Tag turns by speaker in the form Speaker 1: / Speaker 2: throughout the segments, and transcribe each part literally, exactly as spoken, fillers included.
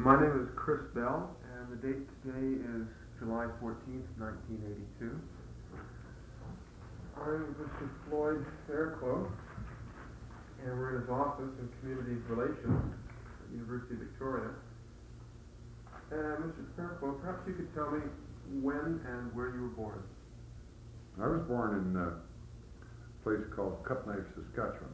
Speaker 1: My name is Chris Bell, and the date today is July fourteenth, nineteen eighty-two. I'm Mister Floyd Fairclough, and we're in his office in Community Relations at University of Victoria. And Mister Fairclough, perhaps you could tell me when and where you were born.
Speaker 2: I was born in a place called Cutknife, Saskatchewan,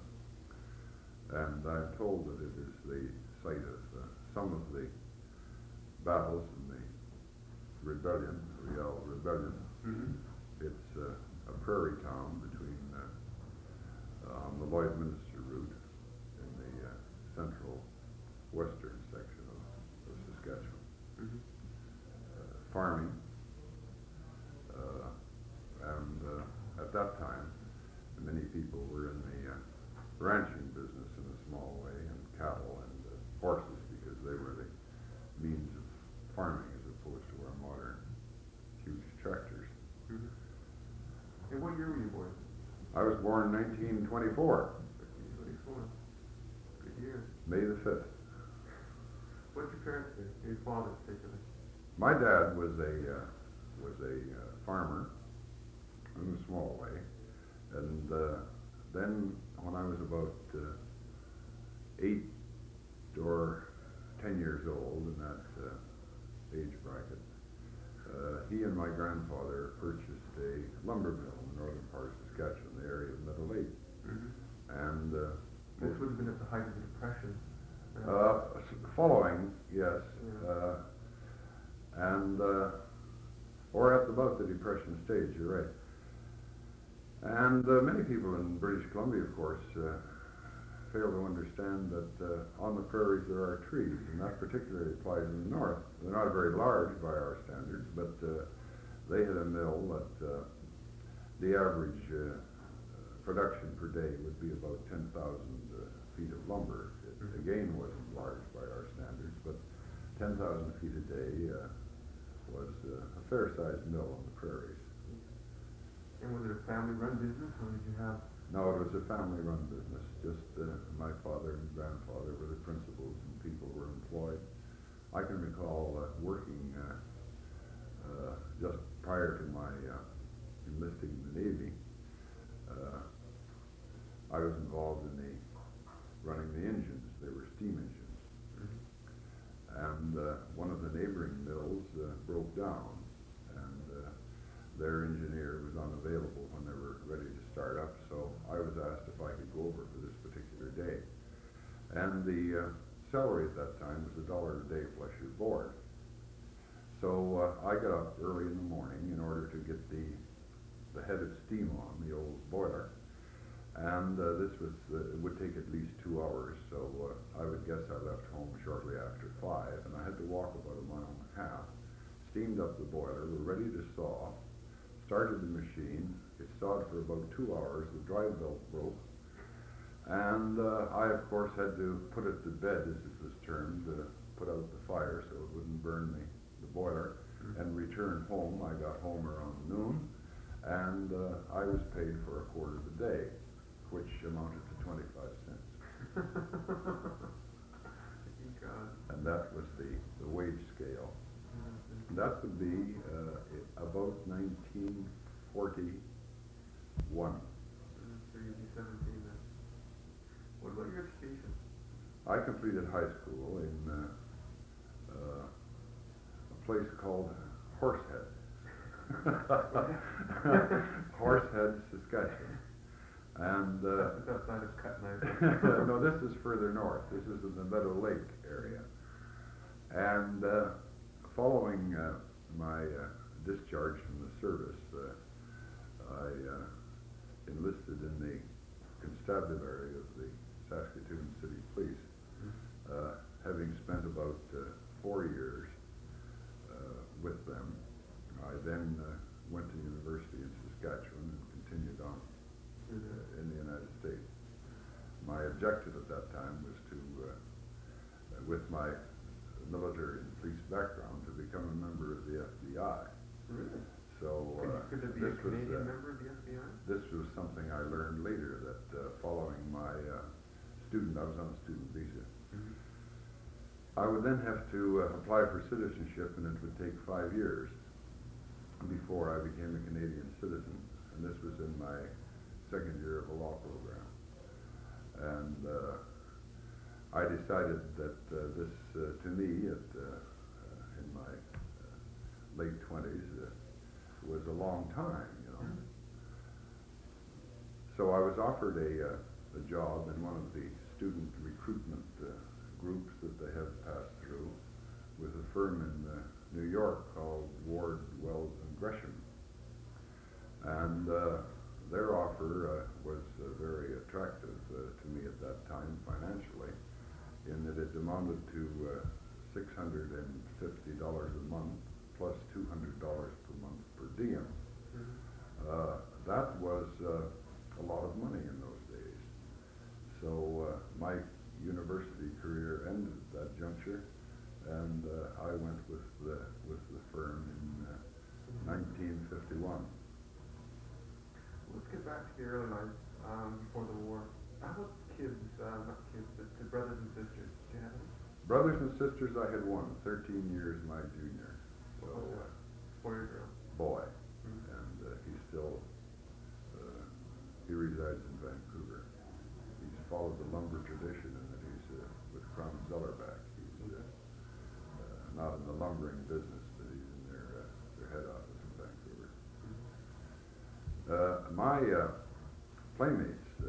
Speaker 2: and I'm told that it is the site of uh, some of the battles in the rebellion, Riel Rebellion. Mm-hmm. It's uh, a prairie town between uh, uh, on the Lloydminster route in the uh, central western section of, of Saskatchewan. Mm-hmm. uh, farming, uh, and uh, at that time many people were in the uh, ranching business in a small way, and cattle and uh, horses, because they were the means of farming as opposed to our modern huge tractors.
Speaker 1: Mm-hmm. And what year were you born?
Speaker 2: I was born in nineteen twenty-four.
Speaker 1: nineteen twenty-four. Good year.
Speaker 2: May the fifth.
Speaker 1: What did your parents do? Your father, particularly?
Speaker 2: My dad was a uh, was a uh, farmer in a small way, and uh, then when I was about uh, eight or ten years old, in that uh, age bracket, uh, he and my grandfather purchased a lumber mill in the northern part of Saskatchewan, the area of Meadow Lake. Mm-hmm. And uh,
Speaker 1: this would have been at the height of the Depression.
Speaker 2: Uh, following, yes,
Speaker 1: yeah.
Speaker 2: uh, and uh, or at about the Depression stage, you're right. And uh, many people in British Columbia, of course, uh, fail to understand that uh, on the prairies there are trees, and that particularly applies in the north. They're not very large by our standards, but uh, they had a mill that uh, the average uh, production per day would be about ten thousand uh, feet of lumber. It mm-hmm. again wasn't large by our standards, but ten thousand feet a day uh, was uh, a fair-sized mill on the prairies.
Speaker 1: And was it a family-run business, or did you have...
Speaker 2: No, it was a family-run business. Just uh, my father and grandfather were the principals, and people were employed. I can recall uh, working uh, uh, just prior to my uh, enlisting in the Navy. Uh, I was involved in the running the engines. They were steam engines. Mm-hmm. And uh, one of the neighboring mills uh, broke down, and uh, their engineer was unavailable when they were ready to start up, so I was asked if I could go over for this particular day. And the uh, salary at that time was a dollar a day plus your board. So uh, I got up early in the morning in order to get the, the head of steam on, the old boiler. And uh, this was, uh, it would take at least two hours, so uh, I would guess I left home shortly after five, and I had to walk about a mile and a half, steamed up the boiler, we're ready to saw, started the machine. It sawed for about two hours, the drive belt broke, and uh, I of course had to put it to bed, as it was termed, uh, put out the fire so it wouldn't burn the, the boiler, mm-hmm. and return home. I got home around noon, and uh, I was paid for a quarter of a day, which amounted to twenty-five cents. And that was the, the wage scale. Mm-hmm. That would be uh, about nineteen forty-one.
Speaker 1: Mm-hmm. So you'd be seventeen then. What about your education?
Speaker 2: I completed high school in uh, uh, a place called Horsehead. Horsehead, Saskatchewan. And uh,
Speaker 1: that's outside of Cutknife.
Speaker 2: No, this is further north. This is in the Meadow Lake area. And uh, following uh, my uh, discharge from the service, uh, I uh, enlisted in the constabulary of the Saskatoon City Police, uh, having spent about uh, four years uh, with them. I then uh, went to university in Saskatchewan and continued on uh, in the United States. My objective at that time was to, uh, uh, with my military and police background, to become a member of the F B I.
Speaker 1: Really?
Speaker 2: So uh,
Speaker 1: could, could it be
Speaker 2: this
Speaker 1: a Canadian
Speaker 2: was, uh,
Speaker 1: member of the F B I?
Speaker 2: This was something I learned later, that uh, following my uh, student, I was on a student visa. Mm-hmm. I would then have to uh, apply for citizenship, and it would take five years before I became a Canadian citizen. And this was in my second year of a law program. And uh, I decided that uh, this, uh, to me, at, uh, uh, in my uh, late twenties, uh, was a long time, you know. So I was offered a, uh, a job in one of the student recruitment uh, groups that they have passed through with a firm in uh, New York called Ward, Wells and Gresham. And uh, their offer uh, was uh, very attractive uh, to me at that time financially, in that it amounted to uh, six hundred fifty dollars a month plus two hundred dollars per month per diem. Mm-hmm. uh, that was uh, a lot of money in those days. So uh, my university career ended at that juncture, and uh, I went with the, with the firm in uh, nineteen fifty-one.
Speaker 1: Let's get back to the early life, um, before the war. How about kids, uh, not kids, but the brothers and sisters? Did you have any?
Speaker 2: Brothers and sisters, I had one, thirteen years my junior. So,
Speaker 1: What was that? Boy or girl?
Speaker 2: Boy.
Speaker 1: Mm-hmm.
Speaker 2: And uh, he's still, uh, he resides in Vancouver. He's followed the lumber tradition in that he's uh, with Crown Zellerback. He's uh, uh, not in the lumbering business, but he's in their, uh, their head office in Vancouver. Uh, my uh, playmates uh,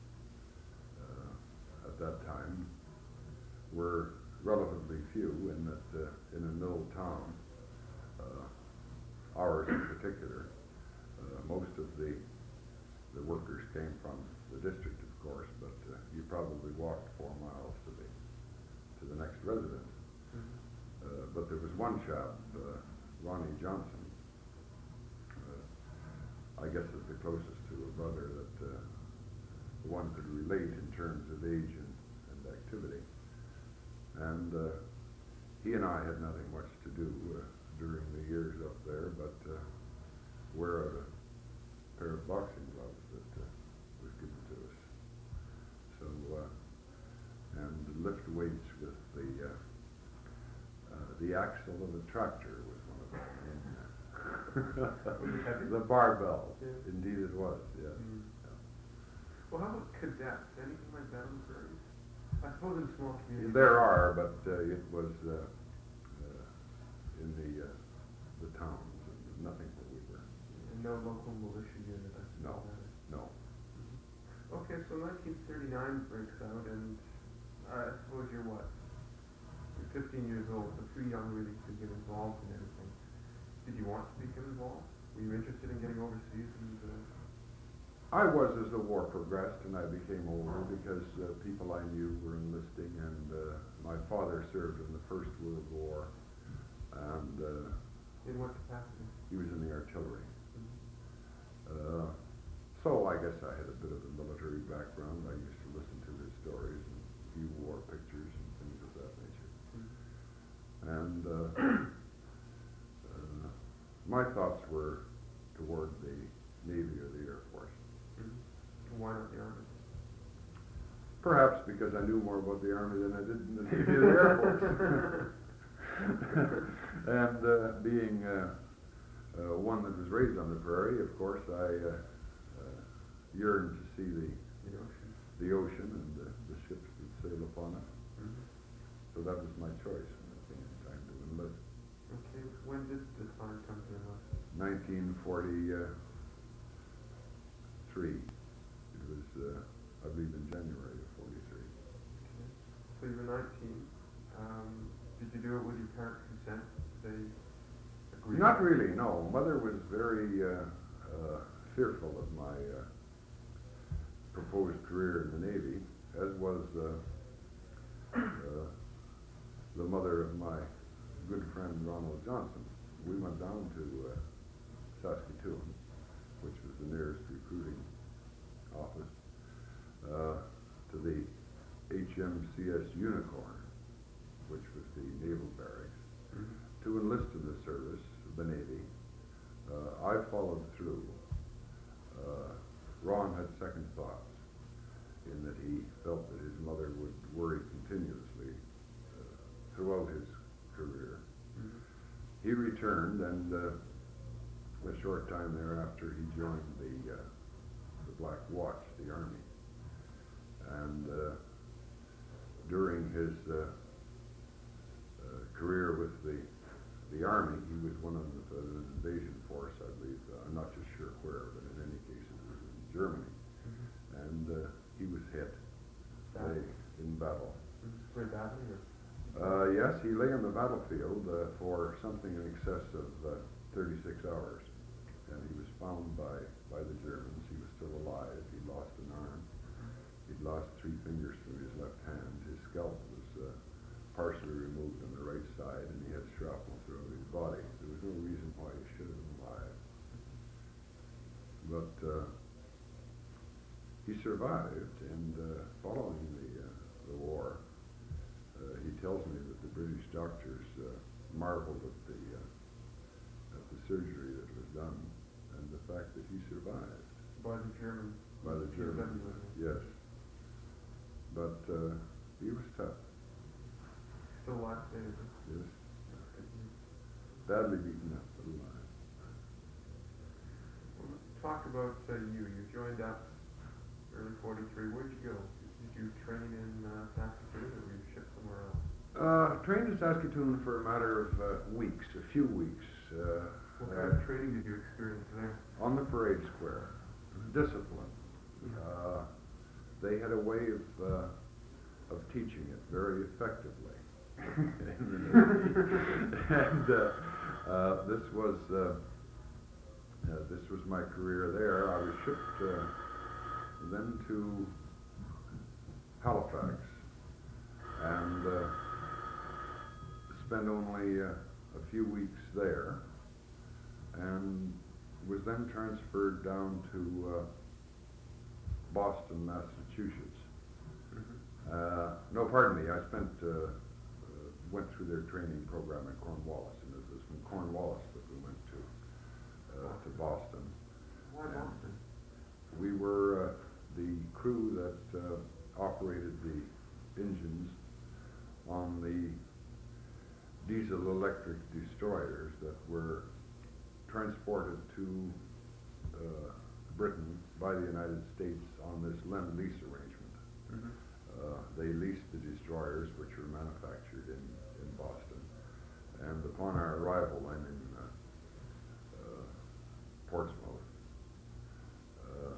Speaker 2: uh, at that time were relatively few, in that uh, in a mill town, uh, ours in particular, uh, most of the the workers came from the district, of course, but uh, you probably walked four miles to the to the next residence. Mm-hmm. uh, but there was one chap, uh, Ronnie Johnson. I guess is the closest to a brother that uh, one could relate in terms of age and, and activity. And uh, he and I had nothing much to do uh, during the years up there, but uh, wear a pair of boxing gloves that uh, was given to us. So, uh, and lift weights with the uh, uh, the axle of a tractor was one of them. The barbell.
Speaker 1: Yeah.
Speaker 2: Indeed it was, yes.
Speaker 1: Mm.
Speaker 2: Yeah.
Speaker 1: Well, how about cadets? Anything like that on the prairies? I suppose in small communities.
Speaker 2: There are, but uh, it was uh, uh, in the uh, the towns, and nothing that we were.
Speaker 1: And no local militia unit, I suppose.
Speaker 2: No,
Speaker 1: either.
Speaker 2: no.
Speaker 1: Mm-hmm. Okay, so nineteen thirty-nine breaks out, and uh, I suppose you're what? You're fifteen years old, so too young really to get involved in anything. Did you want to become involved? Were you interested in getting overseas? And, uh...
Speaker 2: I was as the war progressed and I became older, because uh, people I knew were enlisting, and uh, my father served in the First World War, and uh,
Speaker 1: in what capacity?
Speaker 2: he was in the artillery.
Speaker 1: Mm-hmm.
Speaker 2: uh, so I guess I had a bit of a military background. I used to listen to his stories and view war pictures and things of that nature. Mm-hmm. And uh, my thoughts were toward the Navy or the Air Force.
Speaker 1: Mm-hmm. Why not the Army?
Speaker 2: Perhaps because I knew more about the Army than I did in the Navy or the Air Force. And uh, being uh, uh, one that was raised on the prairie, of course, I uh, uh, yearned to see the
Speaker 1: The ocean.
Speaker 2: the ocean and the, the ships that sail upon it.
Speaker 1: Mm-hmm.
Speaker 2: So that was my choice when it came time to enlist.
Speaker 1: Okay, when did the time come to enlist?
Speaker 2: nineteen forty-three. It was, uh, I believe, in January of forty-three.
Speaker 1: Okay. So you were nineteen. Um, did you do it with your parents' consent? They agreed?
Speaker 2: Not really, no. Mother was very uh, uh, fearful of my uh, proposed career in the Navy, as was uh, uh, the mother of my good friend Ronald Johnson. We went down to uh, Saskatoon, which was the nearest recruiting office, uh, to the H M C S Unicorn, which was the naval barracks, mm-hmm. to enlist in the service of the Navy. Uh, I followed through. Uh, Ron had second thoughts, in that he felt that his mother would worry continuously uh, throughout his career.
Speaker 1: Mm-hmm.
Speaker 2: He returned, and uh, a short time thereafter, he joined the uh, the Black Watch, the Army. And uh, during his uh, uh, career with the the Army, he was one of the, uh, an invasion force, I believe. Uh, I'm not just sure where, but in any case, it was in Germany.
Speaker 1: Mm-hmm.
Speaker 2: And uh, he was hit
Speaker 1: Badly.
Speaker 2: lay in battle.
Speaker 1: Mm-hmm. Very badly, or?
Speaker 2: Uh, yes, he lay on the battlefield uh, for something in excess of uh, thirty-six hours, and he was found by, by the Germans. He was still alive. He'd lost an arm. He'd lost three fingers from his left hand. His scalp was uh, partially removed on the right side, and he had shrapnel throughout his body. There was no reason why he should have been alive. But uh, he survived, and uh, following the, uh, the war, Uh, he tells me that the British doctors uh, marveled at the uh, at the surgery that was done and the fact that he survived.
Speaker 1: By the Germans.
Speaker 2: By the Germans, yes. But uh, he was tough.
Speaker 1: Still alive today, is it?
Speaker 2: Yes. Badly beaten up, but alive.
Speaker 1: Well, talk about uh, you. You joined up early forty-three. Where'd you go? Did you train in uh, Saskatoon, or were you shipped somewhere else?
Speaker 2: Uh, trained in Saskatoon for a matter of uh, weeks, a few weeks. Uh,
Speaker 1: What
Speaker 2: uh,
Speaker 1: kind of training did you experience there?
Speaker 2: On the parade square. Discipline. Uh, they had a way of uh, of teaching it very effectively. and uh, uh, this was uh, uh, this was my career there. I was shipped uh, then to Halifax, and uh, spent only uh, a few weeks there, and was then transferred down to uh, Boston, Massachusetts.
Speaker 1: Mm-hmm.
Speaker 2: Uh, no, pardon me, I spent, uh, uh, went through their training program at Cornwallis, and it was from Cornwallis that we went to, uh, to Boston.
Speaker 1: Why Boston?
Speaker 2: We were uh, the crew that uh, operated the engines on the diesel-electric destroyers that were transported to uh, Britain by the United States on this Lend-Lease arrangement.
Speaker 1: Mm-hmm.
Speaker 2: Uh, they leased the destroyers, which were manufactured in, in Boston, and upon our arrival then in uh, uh, Portsmouth, uh,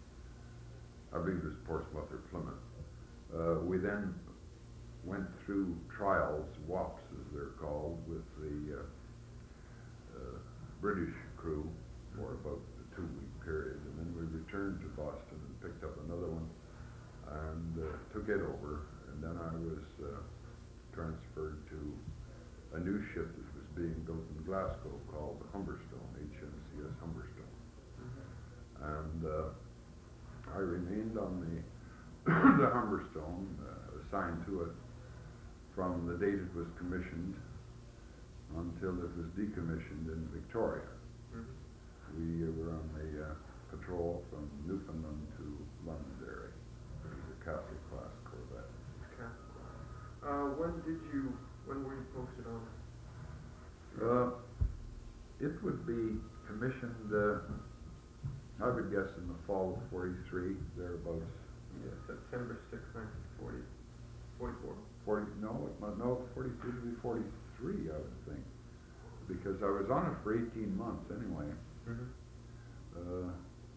Speaker 2: I believe it was Portsmouth or Plymouth, uh, we then went through trials, W A Ps as they're called, with the uh, uh, British crew for about a two-week period, and then we returned to Boston and picked up another one and uh, took it over, and then I was uh, transferred to a new ship that was being built in Glasgow called the Humberstone, H M C S Humberstone. Mm-hmm. And uh, I remained on the the Humberstone, uh, assigned to it from the date it was commissioned until it was decommissioned in Victoria.
Speaker 1: Mm-hmm.
Speaker 2: We uh, were on the uh, patrol from Newfoundland to Londonderry. It was a Castle-class corvette.
Speaker 1: Castle. Uh, when did you, when were you posted on?
Speaker 2: Uh, it would be commissioned, uh, I would guess, in the fall of forty-three, thereabouts.
Speaker 1: Yeah, September sixth, nineteen forty. forty-four.
Speaker 2: forty, no, it might, no, forty-three to be forty-three, I would think. Because I was on it for eighteen months anyway.
Speaker 1: Mm-hmm.
Speaker 2: Uh,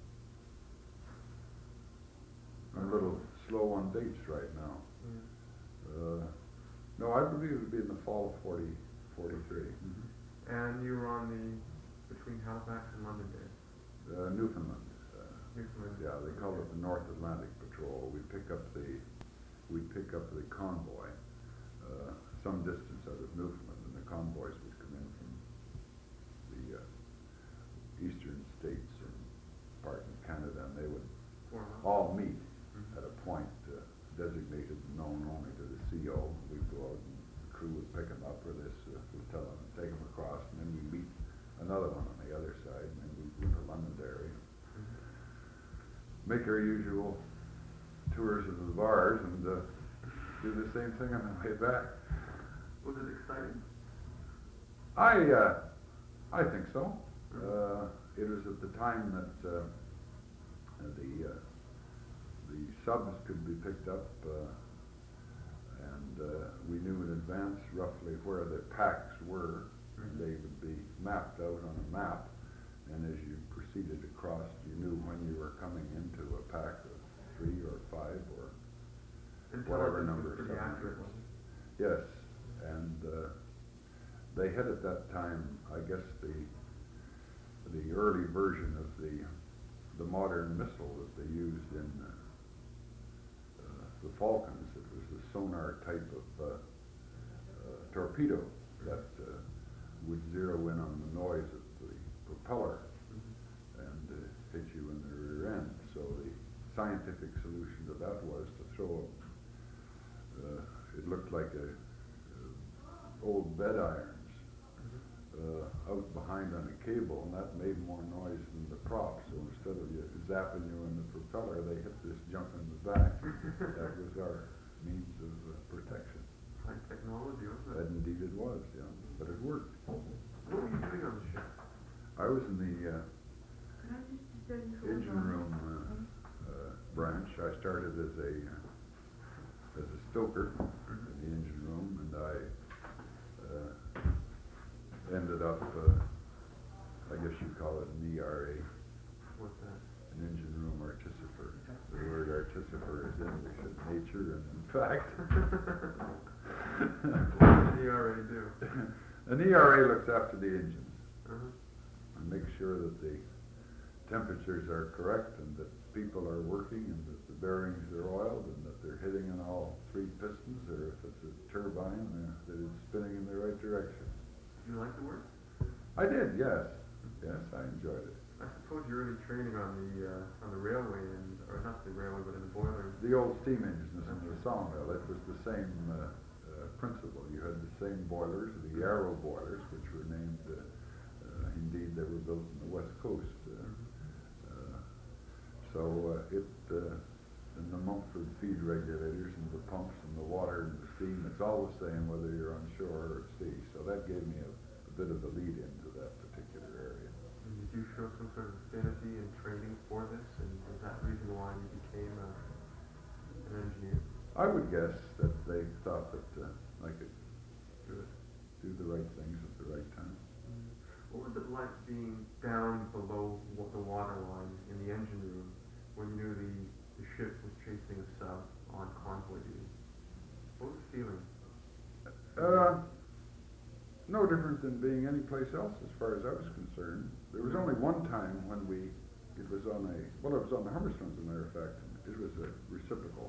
Speaker 2: I'm a little slow on dates right now.
Speaker 1: Mm-hmm.
Speaker 2: Uh, no, I believe it would be in the fall of forty, forty-three. Mm-hmm.
Speaker 1: And you were on the, between Halifax and Londonderry?
Speaker 2: Uh, Newfoundland. Uh,
Speaker 1: Newfoundland.
Speaker 2: yeah, they call it the North Atlantic Patrol. We pick up the, we pick up the convoy uh, some distance out of Newfoundland, and the convoys would come in from the uh, eastern states and part of Canada, and they would
Speaker 1: Four
Speaker 2: all meet
Speaker 1: mm-hmm.
Speaker 2: at a point uh, designated and known only to the C O. We'd go out and the crew would pick them up, or this uh, flotilla, and take them across, and then we'd meet another one on the other side, and then we'd go to Londonderry,
Speaker 1: mm-hmm.
Speaker 2: make our usual tours of the bars, and uh, do the same thing on the way back.
Speaker 1: Was it exciting?
Speaker 2: I, uh, I think so. Uh, it was at the time that uh, the uh, the subs could be picked up, uh, and uh, we knew in advance roughly where the packs were.
Speaker 1: Mm-hmm.
Speaker 2: They would be mapped out on a map, and as you proceeded across, you knew when you were coming into a pack of three or five or whatever number of
Speaker 1: pretty accurate.
Speaker 2: submarines. Yes, and uh, they had at that time, I guess, the the early version of the the modern missile that they used in uh, uh, the Falcons. It was a sonar type of uh, uh, torpedo that uh, would zero in on the noise of the propeller
Speaker 1: Mm-hmm.
Speaker 2: and uh, hit you in the rear end. So the scientific solution to that was to throw a, uh, it looked like a, uh, old bed irons uh, out behind on a cable, and that made more noise than the prop. So instead of you zapping you in the propeller, they hit this junk in the back. That was our means of uh, protection.
Speaker 1: High technology, wasn't it?
Speaker 2: And indeed it was, yeah. But it worked.
Speaker 1: What were you doing on the ship?
Speaker 2: I was in the uh,
Speaker 3: Could I just disturb you for a
Speaker 2: engine
Speaker 3: moment?
Speaker 2: room uh, uh, branch. I started as a uh, as a stoker in the engine room, and I uh, ended up, uh, I guess you'd call it an E R A,
Speaker 1: What's that?
Speaker 2: an engine room artificer. The word artificer is English in nature and in fact.
Speaker 1: What does the E R A do?
Speaker 2: An E R A looks after the engines
Speaker 1: Uh-huh.
Speaker 2: and makes sure that the temperatures are correct and that people are working and that the bearings are oiled and that they're hitting in all three pistons, or if it's a turbine, uh, that it's spinning in the right direction.
Speaker 1: Do you like the work?
Speaker 2: I did, yes. Yes, I enjoyed it.
Speaker 1: I suppose your early training on the uh, on the railway and or not the railway but in the boiler.
Speaker 2: The old steam engines in the sawmill, it was the same uh, uh, principle. You had the same boilers, the Yarrow boilers, which were named, uh, uh, indeed they were built in the west coast. Uh, uh, so uh, it, uh, and the Mumford feed regulators and the pumps and the water and the steam, it's all the same whether you're on shore or at sea. So that gave me a, a bit of a lead into that particular area.
Speaker 1: And did you show some sort of affinity and training for this, and is that the reason why you became a, an engineer?
Speaker 2: I would guess that they thought that uh, I could
Speaker 1: Do it.
Speaker 2: do the right things at the right time.
Speaker 1: What was it like being down below wa- the water line in the engine room when you knew the, the ship was chasing a sub on convoy duty? What was the feeling?
Speaker 2: Uh, no different than being any place else as far as I was concerned. There was only one time when we, it was on a, well, it was on the Hummerstones, as a matter of fact. It was a reciprocal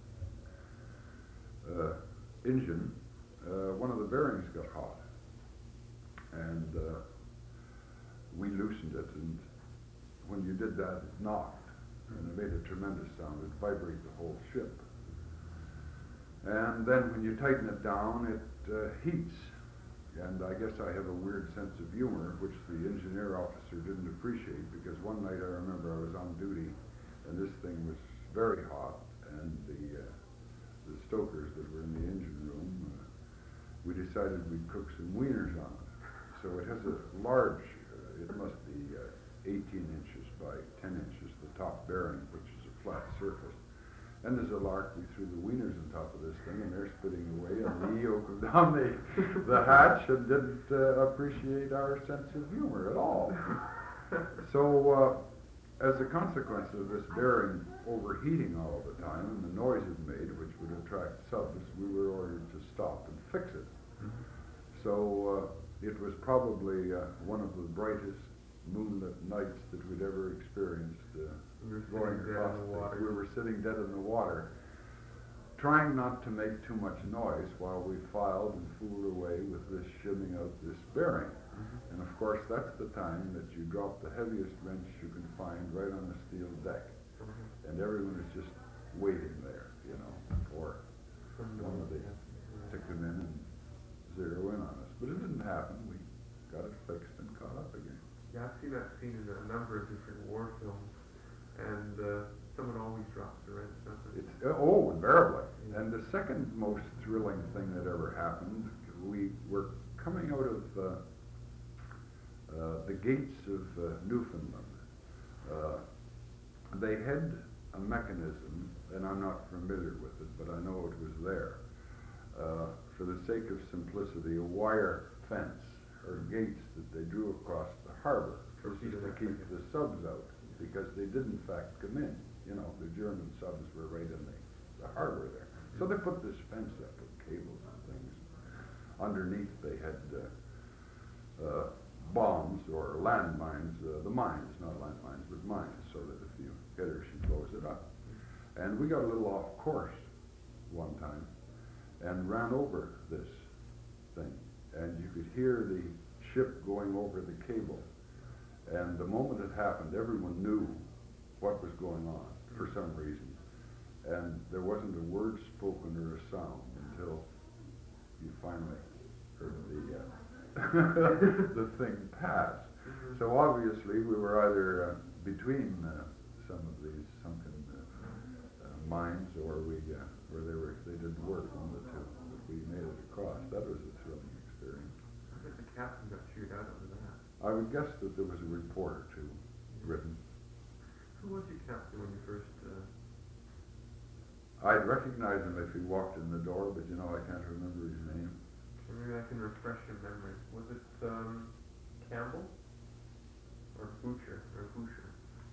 Speaker 2: uh, engine. Uh, one of the bearings got hot, and uh, we loosened it, and when you did that, it knocked, and it made a tremendous sound. It vibrated the whole ship. And then when you tighten it down, it uh, heats. And I guess I have a weird sense of humor, which the engineer officer didn't appreciate, because one night I remember I was on duty, and this thing was very hot, and the uh, the stokers that were in the engine room, uh, we decided we'd cook some wieners on it. So it has a large, uh, it must be uh, eighteen inches by ten inches, the top bearing, which is a flat surface. And as a lark, we threw the wieners on top of this thing, and they're spitting away, and the E O come down the, the hatch and didn't uh, appreciate our sense of humor at all. So, uh, as a consequence of this bearing overheating all the time, and the noise it made, which would attract subs, we were ordered to stop and fix it.
Speaker 1: Mm-hmm.
Speaker 2: So, uh, it was probably uh, one of the brightest moonlit nights that we'd ever experienced. Uh,
Speaker 1: You were
Speaker 2: going
Speaker 1: sitting dead
Speaker 2: across
Speaker 1: in the
Speaker 2: the-
Speaker 1: water.
Speaker 2: We were sitting dead in the water, trying not to make too much noise while we filed and fooled away with this shimming out this bearing.
Speaker 1: Mhm.
Speaker 2: And of course, that's the time that you drop the heaviest wrench you can find right on the steel deck.
Speaker 1: Mhm.
Speaker 2: And everyone is just waiting there, you know, for
Speaker 1: Some
Speaker 2: one of the
Speaker 1: noise, yeah.
Speaker 2: to come in and zero in on us. But it didn't happen. We got it fixed and caught up again.
Speaker 1: Yeah, I've seen that scene in a number of different war films, and uh, someone always drops the wrench, doesn't it?
Speaker 2: It's, uh, oh, invariably.
Speaker 1: Yeah.
Speaker 2: And the second most thrilling thing that ever happened we were coming out of uh, uh, the gates of uh, Newfoundland. Uh, they had a mechanism, and I'm not familiar with it, but I know it was there. Uh, for the sake of simplicity, a wire fence or gates that they drew across the harbor. This is to keep the subs out, because they did in fact come in. You know, the German subs were right in the, the harbor there. So they put this fence up with cables and things. Underneath they had uh, uh, bombs or landmines, uh, the mines, not landmines, but mines, so that if you hit her, she blows it up. And we got a little off course one time and ran over this thing. And you could hear the ship going over the cable. And the moment it happened, everyone knew what was going on for some reason. And there wasn't a word spoken or a sound until you finally heard the uh, the thing pass.
Speaker 1: Mm-hmm.
Speaker 2: So obviously we were either uh, between uh, some of these sunken uh, uh, mines, or we uh, where they were they didn't work, one of the two. But we made it across. That was a thrilling experience.
Speaker 1: I think the captain got chewed out over that.
Speaker 2: I would guess that there was a report or two written.
Speaker 1: Who was your captain when you first? Uh...
Speaker 2: I'd recognize him if he walked in the door, but you know I can't remember his name.
Speaker 1: Maybe I can refresh your memory. Was it um, Campbell or Boucher or Boucher?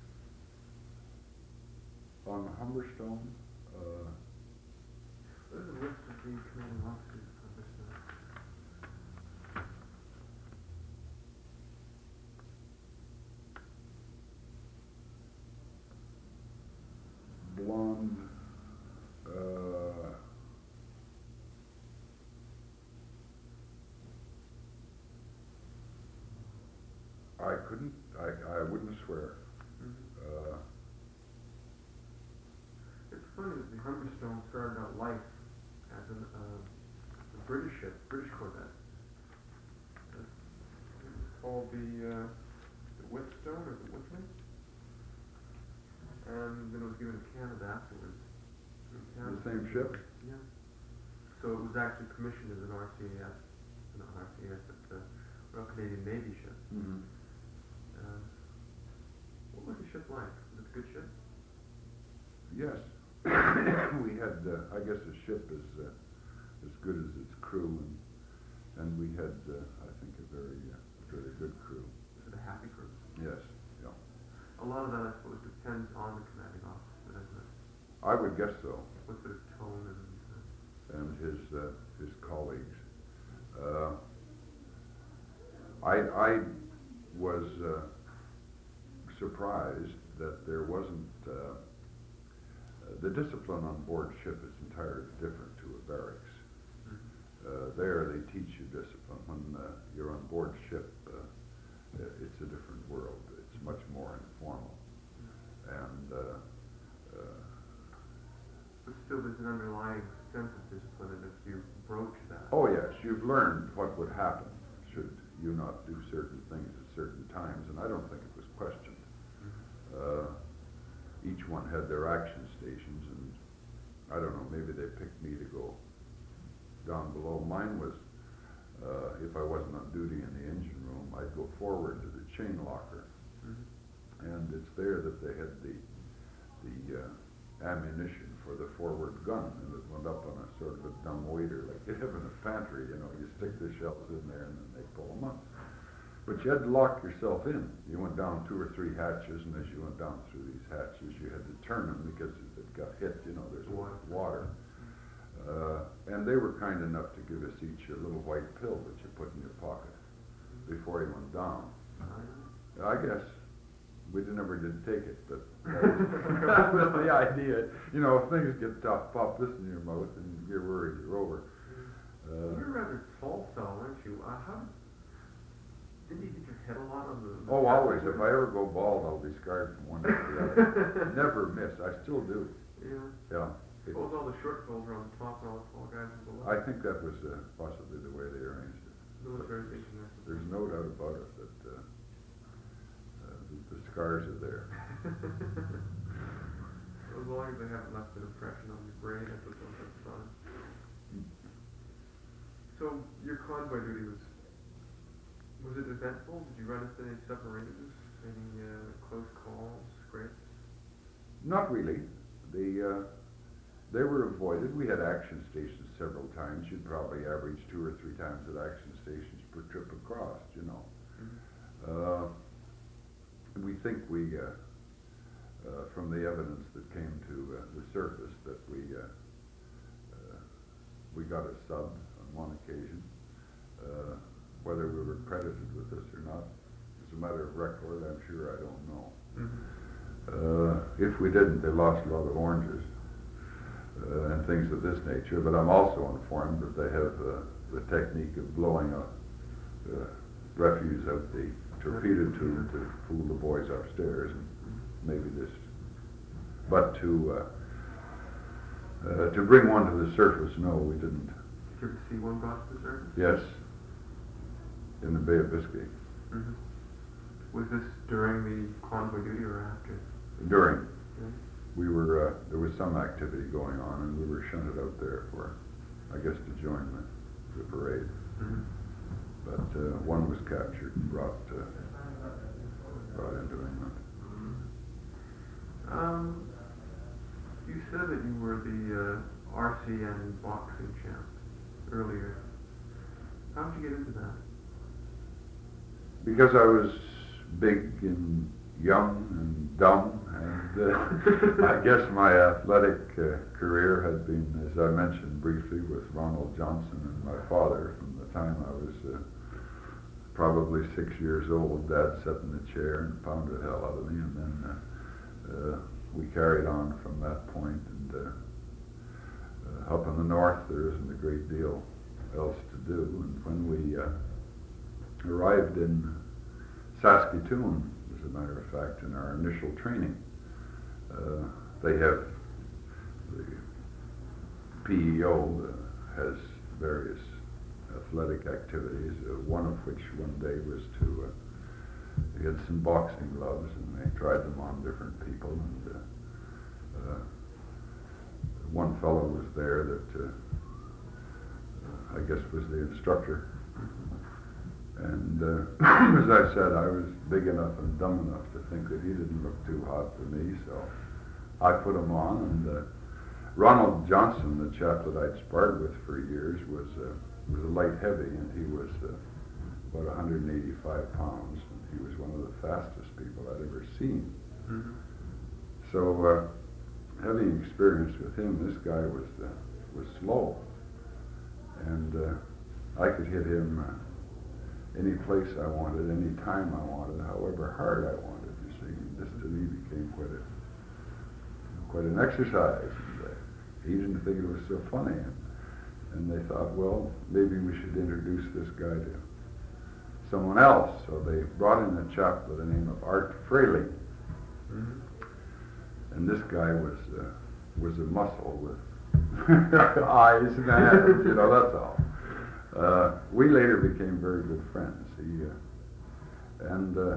Speaker 2: On Humberstone, uh,
Speaker 1: There's a list of the commanding officers of this. Uh,
Speaker 2: blonde. Uh, I couldn't. I I wouldn't swear.
Speaker 1: mm-hmm.
Speaker 2: Uh,
Speaker 1: It's funny that the Humberstone started out life as an, uh, a British ship, British corvette. It was called the, uh, the Whitstone or the Whitman. And then it was given to Canada afterwards. And Canada-
Speaker 2: The same ship?
Speaker 1: Yeah. So it was actually commissioned as an R C A S, not R C A S, but uh, Royal Canadian Navy ship.
Speaker 2: mm-hmm.
Speaker 1: Uh, what was the ship like? Was it a good ship?
Speaker 2: Yes. We had, uh, I guess, a ship is uh, as good as its crew, and and we had, uh, I think, a very, uh, very good crew.
Speaker 1: Was it a happy crew?
Speaker 2: Yes. Yeah.
Speaker 1: A lot of that, I suppose, depends on the commanding officer, doesn't it?
Speaker 2: I would guess so.
Speaker 1: What sort of tone and... Uh,
Speaker 2: And his uh, his colleagues. Uh, I I was uh, surprised that there wasn't. Uh, the discipline on board ship is entirely different to a barracks.
Speaker 1: mm-hmm.
Speaker 2: Uh, there they teach you discipline. When uh, you're on board ship, uh, it's a different world. It's much more informal, and uh, uh,
Speaker 1: But still, there's an underlying sense of discipline, and if you broach that...
Speaker 2: oh yes, you've learned what would happen should you not do certain things at certain times, and I don't think it was questioned.
Speaker 1: Mm-hmm.
Speaker 2: Uh, each one had their action stations, and I don't know, maybe they picked me to go down below. Mine was, uh, if I wasn't on duty in the engine room, I'd go forward to the chain locker,
Speaker 1: mm-hmm.
Speaker 2: and it's there that they had the the uh, ammunition for the forward gun, and it went up on a sort of a dumb waiter, like you have in a pantry, you know, you stick the shells in there and then they pull them up. But you had to lock yourself in. You went down two or three hatches, and as you went down through these hatches, you had to turn them, because if it got hit, you know, there's
Speaker 1: Water.
Speaker 2: water. Uh, and they were kind enough to give us each a little white pill that you put in your pocket before you went down.
Speaker 1: Uh,
Speaker 2: I guess we did, never did take it, but that was, that was the idea. You know, if things get tough, pop this in your mouth, and you're worried you're over. Uh,
Speaker 1: You're a rather tall fellow, aren't you? Uh, how did, didn't you hit your head a lot on the... the
Speaker 2: oh, always. If I ever go bald, I'll be scarred from one to the other. Never miss. I still do.
Speaker 1: Yeah.
Speaker 2: Yeah. It,
Speaker 1: Suppose all the short fellows are on the top and all the tall guys are below.
Speaker 2: I think that was uh, possibly the way they arranged it.
Speaker 1: Military thinking, I suppose.
Speaker 2: There's no doubt about it that uh, uh, the, the scars are there.
Speaker 1: As long as they haven't left an impression on your brain, I suppose that's fine. So So your convoy duty was, was it eventful? Did you run into any submarines? Any uh, close calls, scrapes?
Speaker 2: Not really. The, uh, they were avoided. We had action stations several times. You'd probably average two or three times at action stations per trip across, you know.
Speaker 1: Mm-hmm.
Speaker 2: Uh, we think we, uh, uh, from the evidence that came to uh, the surface, that we uh, uh, we got a sub on one occasion. Uh, whether we were credited with this or not, as a matter of record, I'm sure I don't know.
Speaker 1: Mm-hmm.
Speaker 2: Uh, if we didn't, they lost a lot of oranges uh, and things of this nature. But I'm also informed that they have uh, the technique of blowing up uh, refuse out the torpedo tube to fool the boys upstairs, and maybe this. But to uh, uh, to bring one to the surface, no, we didn't.
Speaker 1: Did you ever see one brought to the surface?
Speaker 2: Yes, in the Bay of Biscay.
Speaker 1: Mm-hmm. Was this during the convoy duty or after?
Speaker 2: During.
Speaker 1: Okay.
Speaker 2: We were, uh, there was some activity going on, and we were shunted out there for, I guess, to join the, the parade.
Speaker 1: Mm-hmm.
Speaker 2: But uh, one was captured and brought, uh, brought into England.
Speaker 1: Um, you said that you were the uh, R C N boxing champ earlier. How did you get into that?
Speaker 2: Because I was big and young and dumb, and uh, I guess my athletic uh, career had been, as I mentioned briefly, with Ronald Johnson and my father from the time I was uh, probably six years old. Dad sat in the chair and pounded the hell out of me, and then uh, uh, we carried on from that point. And uh, uh, up in the north, there isn't a great deal else to do. And when we uh, arrived in Saskatoon, as a matter of fact, in our initial training, uh, they have the P E O uh, has various athletic activities, uh, one of which one day was to uh, they had some boxing gloves, and they tried them on different people, and uh, uh, one fellow was there that uh, I guess was the instructor. And uh, as I said, I was big enough and dumb enough to think that he didn't look too hot for me, so I put him on. And uh, Ronald Johnson, the chap that I'd sparred with for years, was uh, was a light heavy, and he was uh, about one hundred eighty-five pounds, and he was one of the fastest people I'd ever seen.
Speaker 1: Mm-hmm.
Speaker 2: So, uh, having experience with him, this guy was uh, was slow, and uh, I could hit him Uh, any place I wanted, any time I wanted, however hard I wanted, you see. And this to me became quite a quite an exercise. And, uh, he didn't think it was so funny. And, and they thought, well, maybe we should introduce this guy to someone else. So they brought in a chap by the name of Art Fraley.
Speaker 1: Mm-hmm.
Speaker 2: And this guy was uh, was a muscle with eyes and hands, you know, that's all. Uh, we later became very good friends. He, uh, and uh,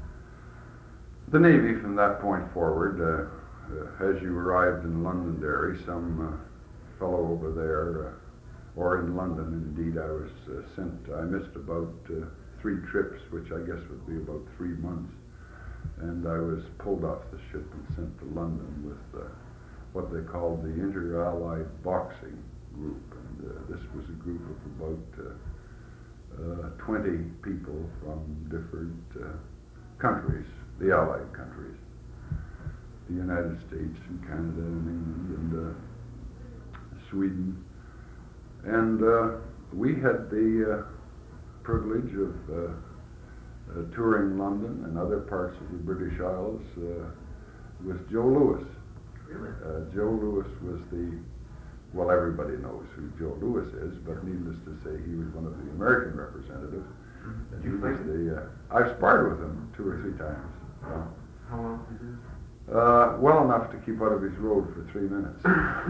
Speaker 2: the Navy from that point forward, uh, uh, as you arrived in Londonderry, some uh, fellow over there, uh, or in London indeed, I was uh, sent, I missed about uh, three trips, which I guess would be about three months, and I was pulled off the ship and sent to London with uh, what they called the Inter-Allied Boxing Group. Uh, this was a group of about uh, uh, twenty people from different uh, countries, the Allied countries, the United States and Canada and England and uh, Sweden. And uh, we had the uh, privilege of uh, uh, touring London and other parts of the British Isles uh, with Joe Louis.
Speaker 1: Really?
Speaker 2: Uh, Joe Louis was the Well, everybody knows who Joe Louis is, but needless to say, he was one of the American representatives.
Speaker 1: Mm-hmm. Did
Speaker 2: He
Speaker 1: you
Speaker 2: was
Speaker 1: fight?
Speaker 2: the, uh, I've sparred with him two or three times. Yeah.
Speaker 1: How long did you do?
Speaker 2: Uh, well enough to keep out of his road for three minutes.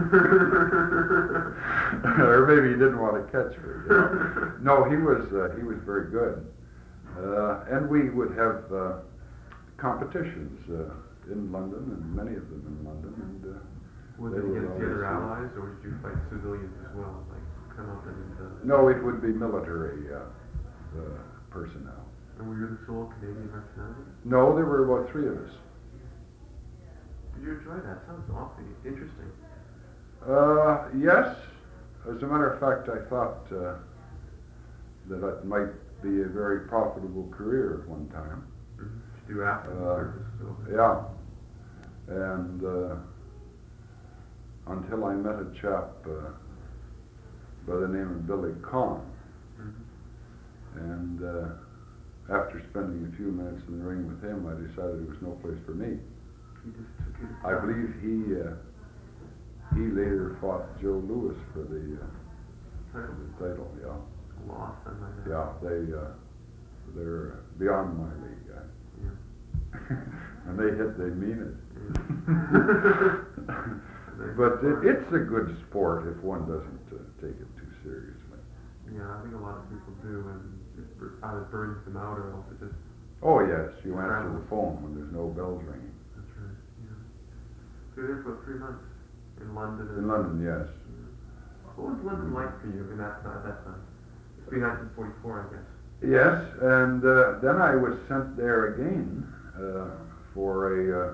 Speaker 2: Or maybe he didn't want to catch me. You know? No, he was uh, he was very good, uh, and we would have uh, competitions uh, in London, and many of them in London, and. Uh,
Speaker 1: Was
Speaker 2: They
Speaker 1: it
Speaker 2: were
Speaker 1: against the other
Speaker 2: always, uh,
Speaker 1: allies, or did you fight civilians as well, like come up and, uh,
Speaker 2: No, it would be military, uh, uh, personnel.
Speaker 1: and were you the sole Canadian representative?
Speaker 2: No, there were about three of us.
Speaker 1: Did you enjoy that? Sounds awfully interesting.
Speaker 2: Uh, yes. As a matter of fact, I thought uh, that it might be a very profitable career at one time.
Speaker 1: Mm-hmm. To do after the
Speaker 2: Uh,
Speaker 1: service, so.
Speaker 2: Yeah. And uh, until I met a chap uh, by the name of Billy Kahn.
Speaker 1: Mm-hmm.
Speaker 2: And uh, after spending a few minutes in the ring with him, I decided it was no place for me.
Speaker 1: He just took you to
Speaker 2: I
Speaker 1: town.
Speaker 2: believe he uh, he later fought Joe Louis for the uh,
Speaker 1: Title.
Speaker 2: title. Yeah,
Speaker 1: Lost, I might have.
Speaker 2: yeah. They uh, they're beyond my league. I,
Speaker 1: Yeah.
Speaker 2: when they hit, they mean it.
Speaker 1: They-
Speaker 2: But it, it's a good sport if one doesn't uh, take it too seriously.
Speaker 1: Yeah, I think a lot of people do, and it bur- either burns them out or else it just.
Speaker 2: Oh yes, you answer
Speaker 1: Travel.
Speaker 2: the phone when there's no bells ringing.
Speaker 1: That's right. Yeah. So you're there for about three months in London. And,
Speaker 2: In London, yes.
Speaker 1: Yeah. What was London like for you in that at that time? It's been nineteen forty-four, I guess.
Speaker 2: Yes, and uh, then I was sent there again uh, for a uh,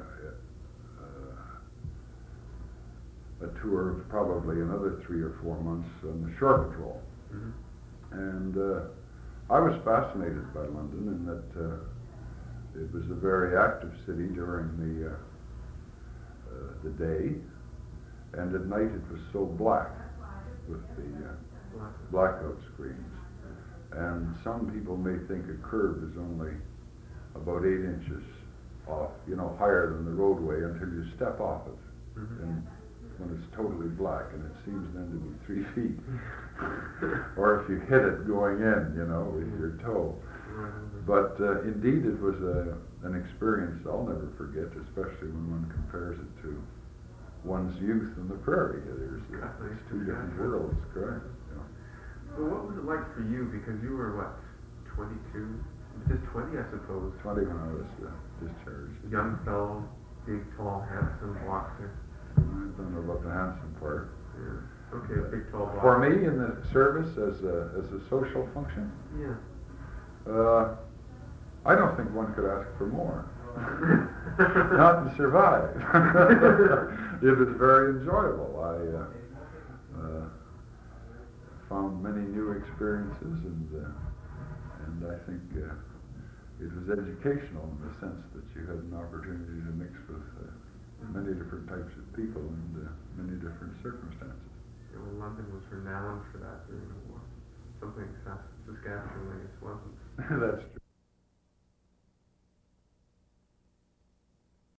Speaker 2: uh, a tour of probably another three or four months on the shore patrol,
Speaker 1: Mm-hmm.
Speaker 2: and uh, I was fascinated by London in that uh, it was a very active city during the uh, uh, the day, and at night it was so black with the uh, blackout screens. And some people may think a curb is only about eight inches off, you know, higher than the roadway until you step off it.
Speaker 1: Mm-hmm.
Speaker 2: And when it's totally black, and it seems then to be three feet. Or if you hit it going in, you know, with your toe.
Speaker 1: Right.
Speaker 2: But uh, indeed it was a, an experience I'll never forget, especially when one compares it to one's youth in the prairie. There's, there's two different worlds, correct? Yeah.
Speaker 1: So what was it like for you? Because you were what, twenty-two, just twenty, I suppose.
Speaker 2: twenty when I was uh, discharged.
Speaker 1: Young fellow, big, tall, handsome boxer.
Speaker 2: I don't know about the handsome part.
Speaker 1: Yeah. Okay, big, tall boxer.
Speaker 2: For me, in the service as a, as a social function,
Speaker 1: Yeah.
Speaker 2: uh, I don't think one could ask for more. Not to survive. It was very enjoyable. I uh, uh, found many new experiences, and uh, and I think uh, it was educational in the sense that you had an opportunity to mix with uh, many different types of people and uh, many different circumstances.
Speaker 1: Yeah, well, London was renowned for that during the war. Something Sas- Saskatchewan, I guess, wasn't.
Speaker 2: That's true.